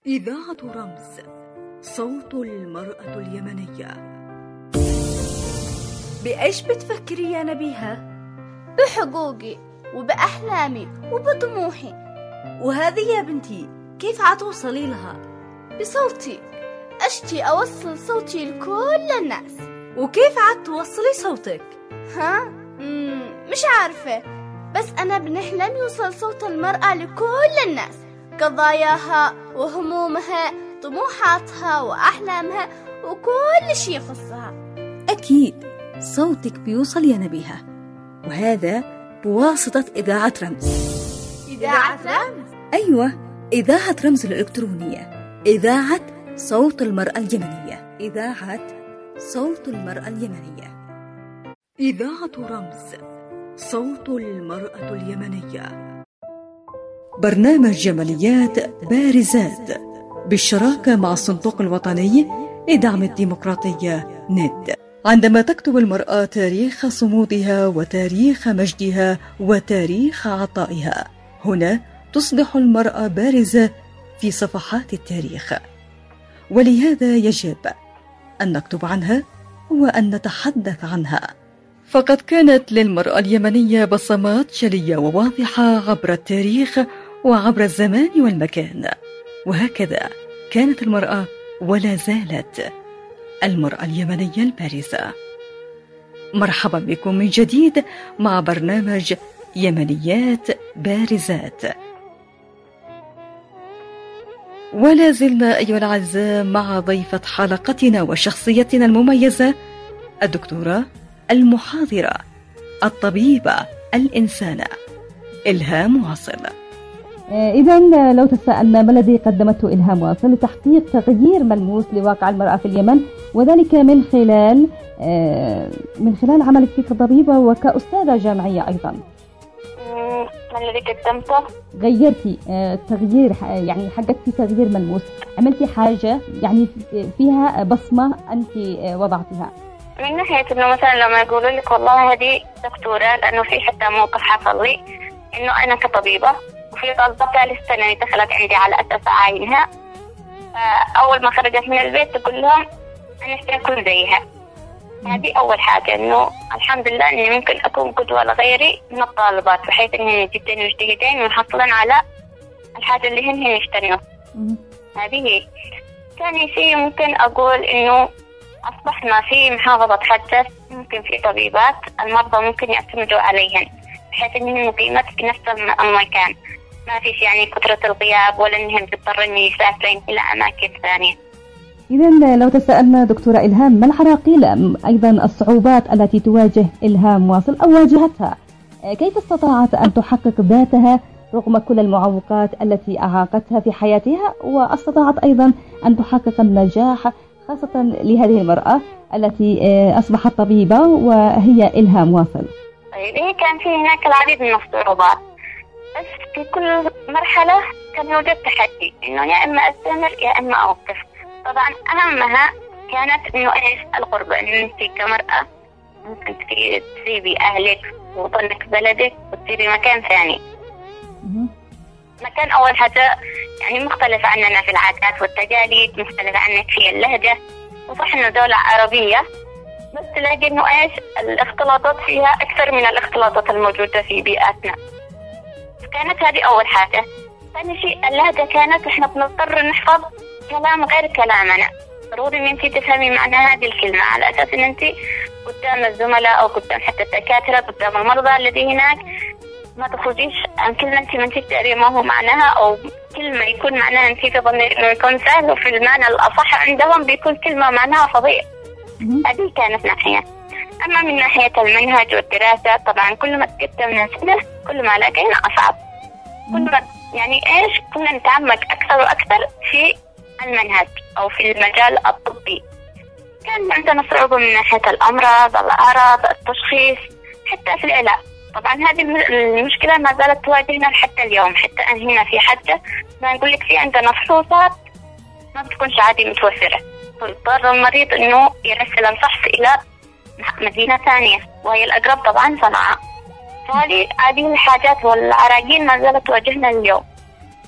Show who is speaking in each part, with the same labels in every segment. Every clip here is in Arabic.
Speaker 1: إذاعة رمز، صوت المرأة اليمنية.
Speaker 2: بإيش بتفكري يا نبيهة؟
Speaker 3: بحقوقي وبأحلامي وبطموحي.
Speaker 2: وهذه يا بنتي كيف عتوصلي لها؟
Speaker 3: بصوتي، أشتي أوصل صوتي لكل الناس.
Speaker 2: وكيف عتوصلي صوتك؟
Speaker 3: مش عارفة، بس أنا بنحلم يوصل صوت المرأة لكل الناس، قضاياها وهمومها، طموحاتها وأحلامها وكل شيء يخصها.
Speaker 4: أكيد صوتك بيوصل يا نبيهة، وهذا بواسطة إذاعة رمز.
Speaker 3: إذاعة رمز؟
Speaker 4: أيوة، إذاعة رمز الإلكترونية، إذاعة صوت المرأة اليمنية، إذاعة صوت المرأة اليمنية.
Speaker 1: إذاعة رمز، صوت المرأة اليمنية.
Speaker 5: برنامج جماليات بارزات بالشراكة مع الصندوق الوطني لدعم الديمقراطية ند. عندما تكتب المرأة تاريخ صمودها وتاريخ مجدها وتاريخ عطائها، هنا تصبح المرأة بارزة في صفحات التاريخ، ولهذا يجب أن نكتب عنها وأن نتحدث عنها. فقد كانت للمرأة اليمنية بصمات جلية وواضحة عبر التاريخ وعبر الزمان والمكان، وهكذا كانت المرأة ولا زالت المرأة اليمنية البارزة. مرحبا بكم من جديد مع برنامج يمنيات بارزات، ولا زلنا أيها الأعزاء مع ضيفة حلقتنا وشخصيتنا المميزة، الدكتورة المحاضرة الطبيبة الإنسانة إلهام واصل.
Speaker 6: إذا لو تساءلنا ما الذي قدمته إلهام واصل لتحقيق تغيير ملموس لواقع المرأة في اليمن، وذلك من خلال عملك كطبيبة وكأستاذة جامعية أيضا.
Speaker 7: ما الذي قدمته؟
Speaker 6: غيرتي تغيير، يعني حققتي تغيير ملموس، عملتي حاجة يعني فيها بصمة أنت وضعتها.
Speaker 7: من ناحية إنه مثلا لما يقولوا لك والله هذه دكتورة، لأنه في حتى موقف حصل لي إنه أنا كطبيبة وفي طالبة ثالث ثانوي دخلت عندي على أساس أعاينها، فأول ما خرجت من البيت تقول لهم أنا سأكون زيها. هذه أول حاجة، إنه الحمد لله إني ممكن أكون قدوة لغيري من الطالبات، بحيث إنهن جدا مجتهدين ويحصلن على الحاجة اللي هن يشتنوا. هذه هي. ثاني شيء ممكن أقول إنه أصبحنا في محافظة حجة ممكن في طبيبات المرضى ممكن يعتمدوا عليهن، بحيث إنهن مقيمات في نفس المكان، ما فيش يعني كثرة الغياب ولا إنهن تضطرن يسافرين إلى أماكن ثانية.
Speaker 6: إذا لو تساءلنا دكتورة إلهام، ما العراقيل أيضا الصعوبات التي تواجه إلهام واصل أو واجهتها؟ كيف استطاعت أن تحقق ذاتها رغم كل المعوقات التي أعاقتها في حياتها، واستطاعت أيضا أن تحقق النجاح خاصة لهذه المرأة التي أصبحت طبيبة وهي إلهام واصل؟
Speaker 7: طيب، كان في هناك العديد من الصعوبات، بس في كل مرحلة كان يوجد تحدي، إنه يا إما أستمر يا إما أوقف. طبعا أهمها كانت إنه إيش الغربة، إنه أنت كمرأة ممكن تسيبي أهلك ووطنك بلدك وتسيبي مكان ثاني. مكان أول حاجة يعني مختلف عننا في العادات والتقاليد، مختلف عنك في اللهجة، وصح إنه دولة عربية بس تلاقي إنه إيش الاختلاطات فيها أكثر من الاختلاطات الموجودة في بيئاتنا. كانت هذه أول حاجة. ثاني شيء اللهجة، كانت إحنا بنضطر نحفظ كلام غير كلامنا، ضروري إن أنت تفهمي معنى هذه الكلمة، على أساس إن أنت قدام الزملاء أو قدام حتى الدكاترة قدام المرضى الذي هناك ما تخرجيش عن كلمة أنت ما تدري ما هو معناها، أو كلمة يكون معناها أنت تظني إنه يكون سهل وفي المعنى الأصح عندهم بيكون كلمة معناها فظيع. هذه كانت ناحية. أما من ناحية المنهج والدراسة، طبعا كل ما تقدمنا سنة كل ما لقينا أصعب، كل ما يعني إيش كنا نتعمق أكثر وأكثر في المنهج أو في المجال الطبي. كان عندنا صعوبة من ناحية الأمراض، الأعراض، التشخيص، حتى في العلاج. طبعا هذه المشكلة ما زالت تواجهنا حتى اليوم، حتى هنا في حجة ما نقول لك في عندنا فحوصات ما بتكونش عادي متوفرة، فيضطر المريض إنه يرسل الفحص إلى مدينة ثانية وهي الأقرب طبعا صنعاء. فهذه الحاجات والعراقيل ما زالت تواجهنا اليوم.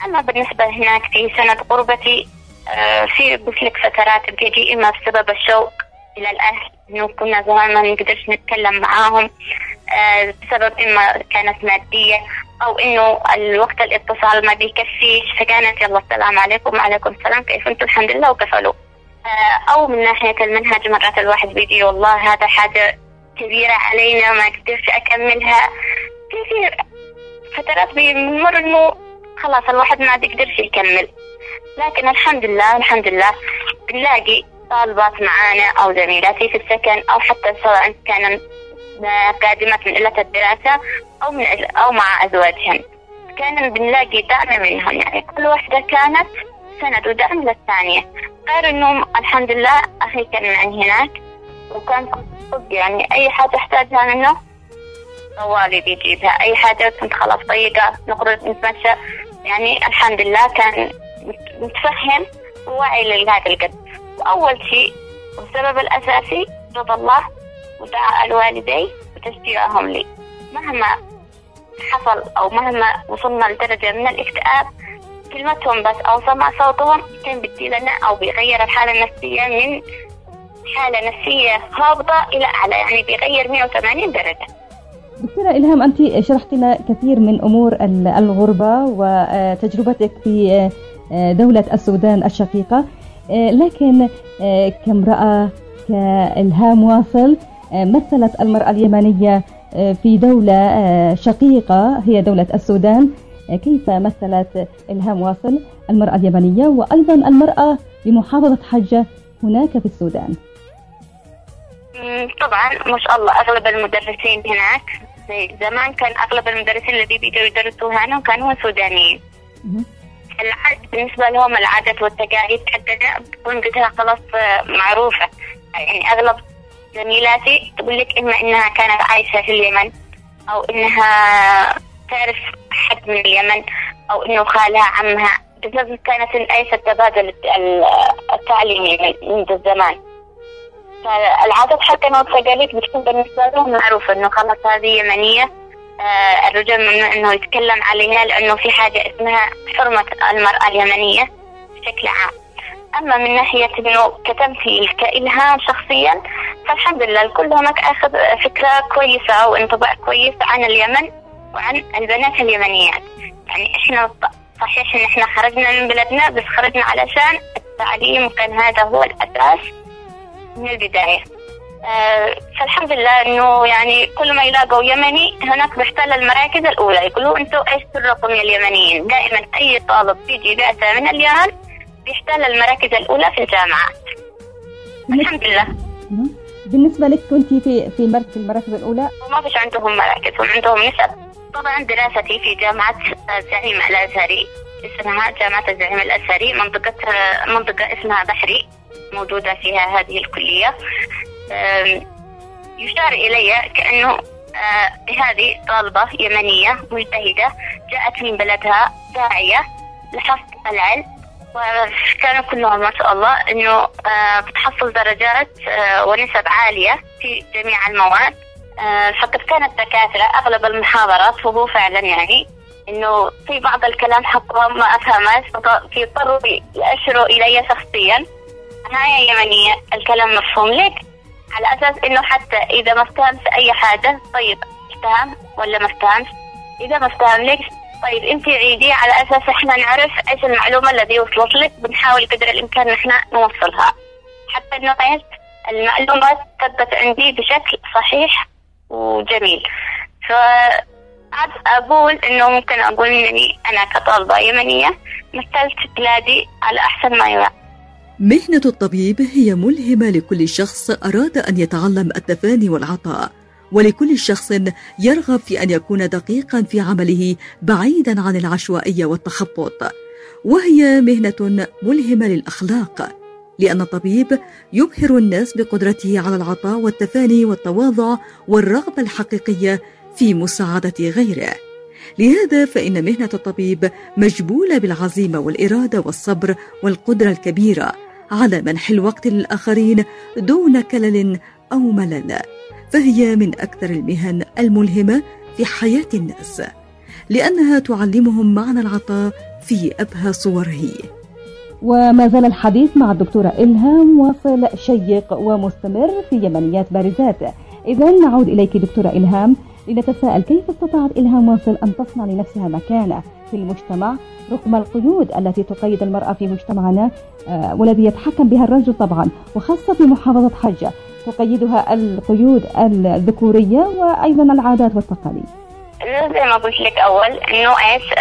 Speaker 7: أما بالنسبة هناك في سنة غربتي في بسلك فترات بتجي إما بسبب الشوق إلى الأهل، إنه كنا زمان ما نقدرش نتكلم معاهم، بسبب إما كانت مادية أو إنه الوقت الاتصال ما بيكفيش، فكانت يلا السلام عليكم وعليكم السلام كيف أنتم الحمد لله وكفلوا. أو من ناحية المنهج مرات الواحد بيجي والله هذا حاجة كبيرة علينا ما قدرش أكملها. في فترات بيمر إنه خلاص الواحد ما بيقدرش يكمل، لكن الحمد لله بنلاقي طالبات معانا أو زميلاتي في السكن أو حتى سواء كانوا قادمات من إلة الدراسة أو مع أزواجهن، كان بنلاقي دعم منهم، يعني كل واحدة كانت سند ودعم للثانية. غير إنه الحمد لله أخي كان معي هناك وكان يعني أي حاجة احتاجها منه طوالي بيجيبها، أي حاجة كنت خلاص ضيقة نخرج نتمشى، يعني الحمد لله كان متفهم وواعي لهذا القد. وأول شيء والسبب الأساسي رضا الله ودعاء الوالدين وتشجيعهم لي، مهما حصل أو مهما وصلنا لدرجة من الاكتئاب كلمتهم بس أو سمع صوتهم كان بدي لنا أو بيغير الحالة النفسية من حالة نفسية هابطة إلى أعلى، يعني بيغير 180 درجة.
Speaker 6: دكتورة إلهام، أنت شرحت لنا كثير من أمور الغربة وتجربتك في دولة السودان الشقيقة، لكن كامرأة كإلهام واصل مثلت المرأة اليمنية في دولة شقيقة هي دولة السودان، كيف مثلت إلهام واصل المرأة اليمنية وأيضا المرأة بمحافظة حجة هناك في السودان؟
Speaker 7: طبعا ما شاء الله أغلب المدرسين هناك زي زمان كان أغلب المدرسين الذي بيجوا يدرسوا هنا كانوا سودانيين. بالنسبة لهم العادات والتقاليد حقنا بتكون قدها خلاص معروفة، يعني أغلب زميلاتي تقول لك إما إنها كانت عايشة في اليمن أو إنها تعرف حد من اليمن أو إنه خالها عمها، بسبب كانت أيسا التبادل التعليمي منذ الزمان. فالعادات حقنا والتقاليد بتكون بالنسبة لهم معروفة إنه خلاص هذه يمنية، الرجل ممنوع إنه يتكلم عليها لأنه في حاجة اسمها حرمة المرأة اليمنية بشكل عام. أما من ناحية إنه كتمثيل كإلهام شخصيا فالحمد لله الكل هناك أخذ فكرة كويسة وانطباع كويس عن اليمن وعن البنات اليمنيات. يعني إحنا صحيح إن إحنا خرجنا من بلدنا بس خرجنا علشان التعليم، وكان هذا هو الأساس من البداية. فالحمد لله إنه يعني كل ما يلاقوا يمني هناك بيحتل المراكز الأولى، يقولوا أنتوا إيش سركم يا اليمنيين؟ دائما أي طالب بيجي بعثة من اليمن بيحتل المراكز الأولى في الجامعات. الحمد لله.
Speaker 6: بالنسبة لك كنت في المراكز الأولى؟
Speaker 7: ما فيش عندهم مراكز وعندهم نسب. طبعا دراستي في جامعة الزعيم الأزهري، اسمها جامعة الزعيم الأزهري، منطقة اسمها بحري موجودة فيها هذه الكلية. يشار إلي كأنه هذه طالبة يمنية مجتهدة جاءت من بلدها داعية لحفظ العلم، وكانوا كلهم ما شاء الله إنه بتحصل درجات ونسب عالية في جميع المواد. فقد كانت دكاترة أغلب المحاضرات وهو فعلا يعني إنه في بعض الكلام حقهم ما أفهمش، فيضطروا يأشروا إلي شخصيا هاي يمنية الكلام مفهوم لك، على أساس إنه حتى إذا ما افتهمت أي حاجة طيب افتهم ولا ما افتهمش، إذا ما افتهم لك طيب أنت عيدي على أساس إحنا نعرف إيش المعلومة التي وصلت لك، بنحاول قدر الإمكان إحنا نوصلها حتى إنه إيش المعلومات تثبت عندي بشكل صحيح وجميل. فعاد أقول إنه ممكن أقول إنني أنا كطالبة يمنية مثلت بلادي على أحسن ما يرام.
Speaker 8: مهنة الطبيب هي ملهمة لكل شخص أراد أن يتعلم التفاني والعطاء، ولكل شخص يرغب في أن يكون دقيقا في عمله بعيدا عن العشوائية والتخبط. وهي مهنة ملهمة للأخلاق، لأن الطبيب يبهر الناس بقدرته على العطاء والتفاني والتواضع والرغبة الحقيقية في مساعدة غيره. لهذا فإن مهنة الطبيب مجبولة بالعزيمة والإرادة والصبر والقدرة الكبيرة على منح الوقت للآخرين دون كلل أو ملل، فهي من أكثر المهن الملهمة في حياة الناس، لأنها تعلمهم معنى العطاء في أبهى صوره.
Speaker 6: وما زال الحديث مع الدكتورة إلهام واصل شيق ومستمر في يمنيات بارزات. إذا نعود إليك دكتورة إلهام لنتساءل كيف استطاعت إلهام واصل أن تصنع لنفسها مكانة في المجتمع رغم القيود التي تقيد المرأة في مجتمعنا والذي يتحكم بها الرجل طبعا، وخاصة في محافظة حجة تقيدها القيود الذكورية وأيضا العادات والتقاليد.
Speaker 7: زي ما قلت لك إنه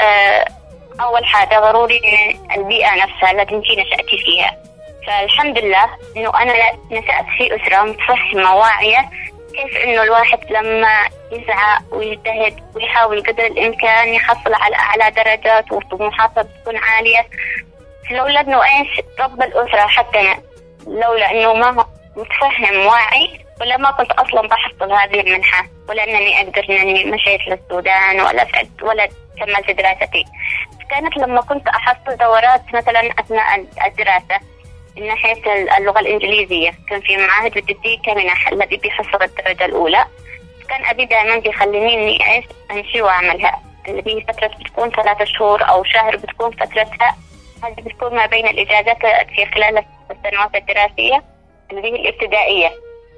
Speaker 7: أول حاجة ضروري البيئة نفسها التي أنت نشأتي فيها. فالحمد لله إنه أنا نشأت في أسرة متفهمة واعية كيف إنه الواحد لما يسعى ويجتهد ويحاول قدر الإمكان يحصل على أعلى درجات وطموحاته بتكون عالية. لولا إنه رب الأسرة حقنا، لولا إنه ما متفهم واعي ولا ما كنت أصلا بحصل هذه المنحة، ولا أنني أقدر أنني مشيت للسودان ولا كملت دراستي. كانت لما كنت أحصل دورات مثلا أثناء الدراسة من ناحية اللغة الإنجليزية، كان في معاهد بتدي كمنح الذي بيحصل الدرجة الأولى، كان أبي دائما بيخليني إني أمشي وأعملها، اللي هي فترة بتكون 3 شهور أو شهر بتكون فترتها، هذه بتكون ما بين الإجازات في خلال السنوات الدراسية اللي هي الابتدائية.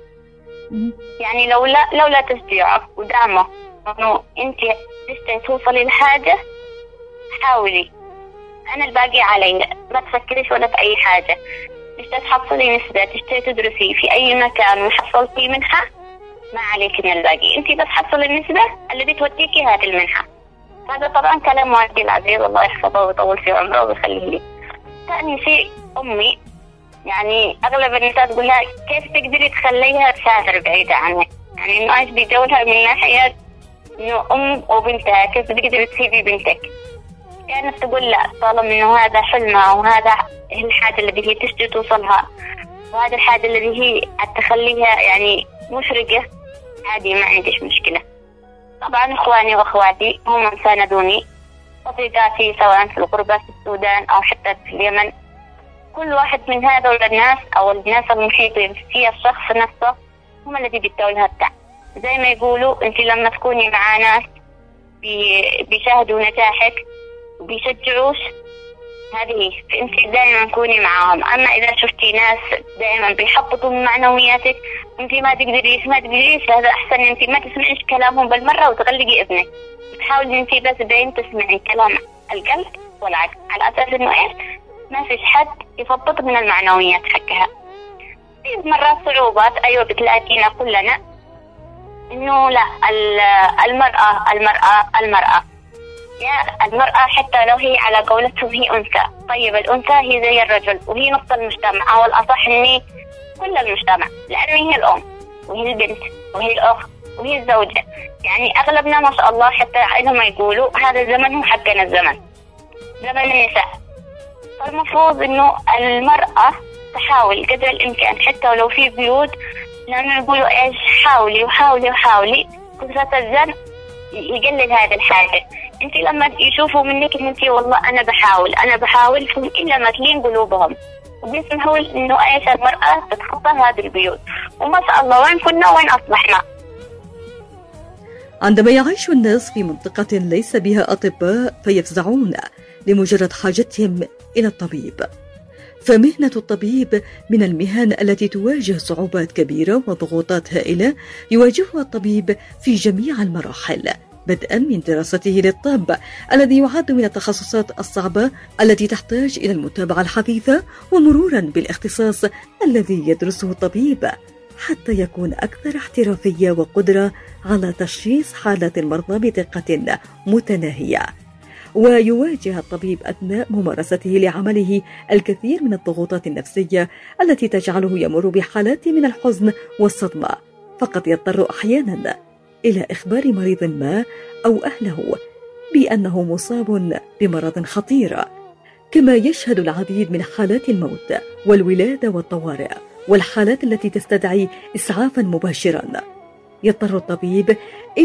Speaker 7: يعني لولا تشجيعك ودعمه إنه أنت تشتي توصلي لحاجة، حاولي، أنا الباقي علي، ما تفكريش ولا في أي حاجة. تشتي تحصلي نسبة، تشتي تدرسي في أي مكان وحصلتي منحة، ما عليك من الباقي، أنت بس حصلي النسبة اللي بتوديكي هذه المنحة. هذا طبعا كلام والدي العزيز الله يحفظه ويطول في عمره ويخليه لي. ثاني شيء أمي، يعني أغلب النساء تقول لها كيف تقدري تخليها تسافر بعيدة عنك، يعني إنه إيش بيجولها من ناحية إنه أم وبنتها، كيف تقدري تسيبي بنتك. كانت تقول لا، طالما إنه هذا حلمها وهذا الحاجة اللي هي تشتي توصلها وهذا الحاجة اللي هي تخليها يعني مشرقة، عادي ما عنديش مشكلة. طبعا إخواني وأخواتي هم ساندوني، صديقاتي سواء في الغربة في السودان أو حتى في اليمن، كل واحد من هذول الناس أو الناس المحيطين فيها الشخص نفسه هم الذي بيدوا لها الدعم. زي ما يقولوا أنت لما تكوني مع ناس بيشاهدوا نجاحك وبيشجعوش، هذه أنت دائما كوني معهم. أما إذا شفتي ناس دائما بيحبطوا من معنوياتك، أنت ما تقدريش هذا أحسن أنت ما تسمعيش كلامهم بالمرة وتغلقي ابنك، تحاولي أنت بس بين تسمعي كلام القلب والعقل، على أساس إنه ما فيش حد يفضط من المعنويات حقها. في مرات صعوبات أيوة بتلاقينا كلنا، إنه لا المرأة يا المرأة حتى لو هي على قولتهم هي أنثى، طيب الأنثى هي زي الرجل وهي نص المجتمع، أو الأصح إني كل المجتمع، لأنه هي الأم وهي البنت وهي الأخت وهي الزوجة. يعني أغلبنا ما شاء الله حتى عندما يقولوا هذا الزمن هو حقنا، الزمن زمن النساء. فالمفروض إنه المرأة تحاول قدر الإمكان حتى ولو في بيوت، لأنه يقولوا حاولي كثرة الزن يقلل هذه الحاجة. انت لما يشوفوا منك ان انت والله انا بحاول إلا ما تلين قلوبهم وبيسمحوا انه المرأة تتخطى هذه البيوت. وما شاء الله وين كنا وين اصبحنا.
Speaker 8: عندما يعيش الناس في منطقة ليس بها أطباء فيفزعون لمجرد حاجتهم إلى الطبيب. فمهنة الطبيب من المهن التي تواجه صعوبات كبيرة وضغوطات هائلة يواجهها الطبيب في جميع المراحل، بدءا من دراسته للطب الذي يعد من التخصصات الصعبة التي تحتاج إلى المتابعة الحثيثة، ومرورا بالاختصاص الذي يدرسه الطبيب حتى يكون أكثر احترافية وقدرة على تشخيص حالات المرضى بدقة متناهية. ويواجه الطبيب أثناء ممارسته لعمله الكثير من الضغوطات النفسية التي تجعله يمر بحالات من الحزن والصدمة، فقد يضطر أحيانا إلى إخبار مريض ما أو أهله بأنه مصاب بمرض خطير. كما يشهد العديد من حالات الموت والولادة والطوارئ والحالات التي تستدعي إسعافا مباشرا. يضطر الطبيب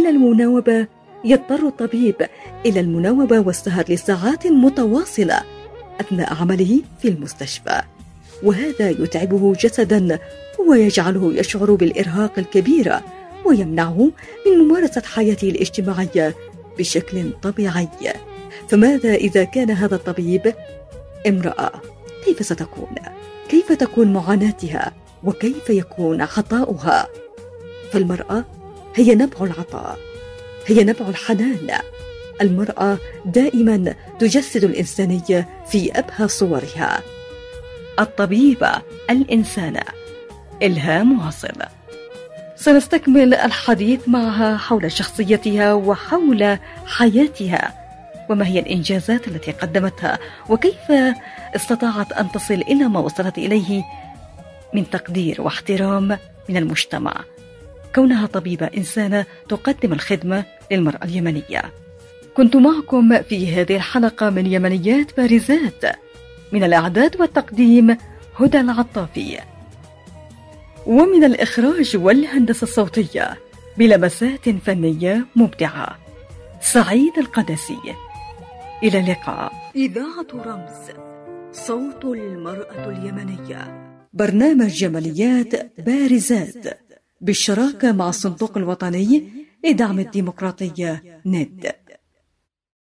Speaker 8: إلى المناوبة والسهر لساعات متواصلة أثناء عمله في المستشفى، وهذا يتعبه جسدا ويجعله يشعر بالإرهاق الكبير ويمنعه من ممارسة حياته الاجتماعية بشكل طبيعي. فماذا إذا كان هذا الطبيب امرأة؟ كيف ستكون؟ كيف تكون معاناتها؟ وكيف يكون عطاؤها؟ فالمرأة هي نبع العطاء، هي نبع الحنان. المرأة دائما تجسد الإنسانية في أبهى صورها.
Speaker 5: الطبيبة الإنسانة إلهام واصل. سنستكمل الحديث معها حول شخصيتها وحول حياتها، وما هي الإنجازات التي قدمتها، وكيف استطاعت أن تصل إلى ما وصلت إليه من تقدير واحترام من المجتمع، كونها طبيبة إنسانة تقدم الخدمة للمرأة اليمنية. كنت معكم في هذه الحلقة من يمنيات بارزات، من الإعداد والتقديم هدى العطافي، ومن الإخراج والهندسة الصوتية بلمسات فنية مبدعة سعيد القدسي. إلى اللقاء.
Speaker 1: إذاعة رمز، صوت المرأة اليمنية.
Speaker 8: برنامج يمنيات بارزات بالشراكة مع الصندوق الوطني لدعم الديمقراطية ند.